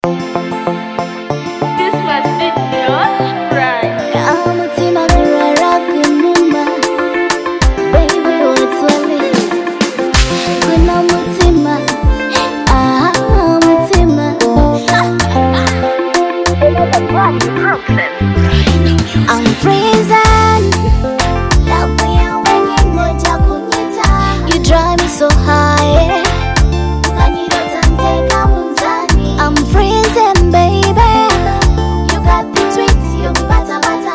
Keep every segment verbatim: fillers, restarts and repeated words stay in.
This must be just right. Umutima gurarakunuma, baby wetwale. Kuna mutima, ah umutima. I'm freezing, love you when you moja kunyita. You drive me so high, ukanyirota nteka munzani. I'm freezing, baby. You got the tweets, you be bata bata.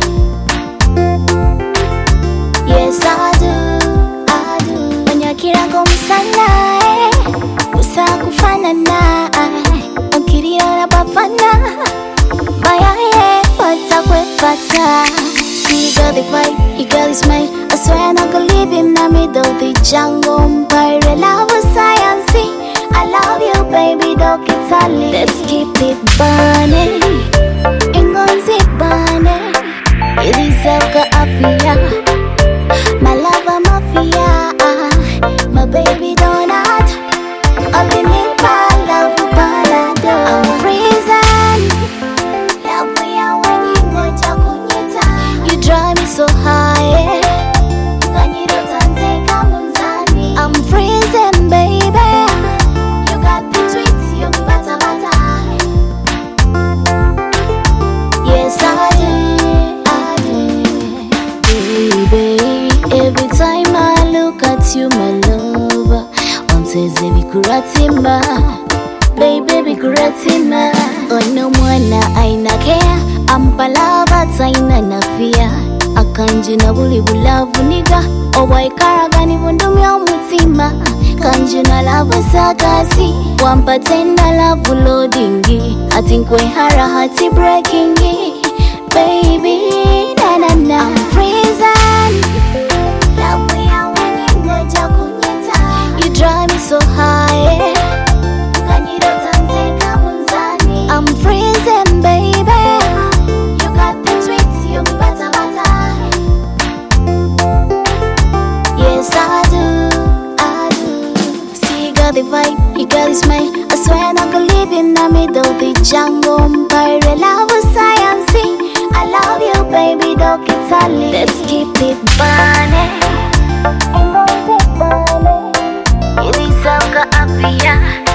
Yes, I do, I do. Onyakira ngomsana, usa kufanana. Okiriona bafana, bayaye wata kwefata. See, you got the vibe, you got the smile. I swear I'm not gonna live in the middle of the jungle. Umpire love science. I love you, baby, don't get solid. Let's keep it burning. Ingonzi burning. It is Elka Afia. My lover mafia. My baby donut. Only need my love for Panado. I'm freezing. Love you when you moja kunyita. You drive me so high. Ukanyirota nteka munzani. I'm freezing, baby. You got the tweets, you be bata bata. Yes, I do, I do. Baby, every time I look at you, my love, unseze bikuratima. Baby, bikuratima. Ono mwana aina care, ampalava taina na fear. Akanji na buli bulavu niga, owaikaraga ni bundumi omutima. Kanji na lava sakasi, wampatenda love loadingi. Atinkwe hara hati breakingi. Baby, na na na. I'm freezing. Love you when you moja kunyita. You drive me so high. Ukanyirota nteka munzani. I'm freezing, baby. You got the tweets, you be bata bata. Yes, I do, I do. See, you got the vibe, you got the smile. I swear I'm not gonna live in the middle of the jungle. Umpire love science. I love you, baby, don't get solid. Let's keep it burning. It is Elka Afia.